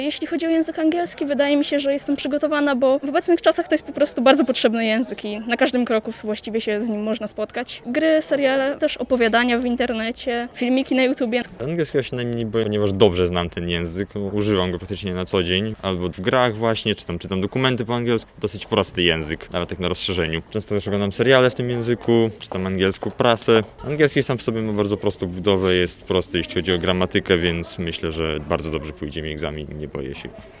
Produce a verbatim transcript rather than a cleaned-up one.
Jeśli chodzi o język angielski, wydaje mi się, że jestem przygotowana, bo w obecnych czasach to jest po prostu bardzo potrzebny język i na każdym kroku właściwie się z nim można spotkać. Gry, seriale, też opowiadania w internecie, filmiki na YouTubie. Angielskiego się najmniej boję, ponieważ dobrze znam ten język, używam go praktycznie na co dzień, albo w grach właśnie, czy tam czytam dokumenty po angielsku, dosyć prosty język, nawet tak na rozszerzeniu. Często też oglądam seriale w tym języku, czytam angielską prasę. Angielski sam w sobie ma bardzo prostą budowę, jest prosty jeśli chodzi o gramatykę, więc myślę, że bardzo dobrze pójdzie mi egzamin, nie boję się.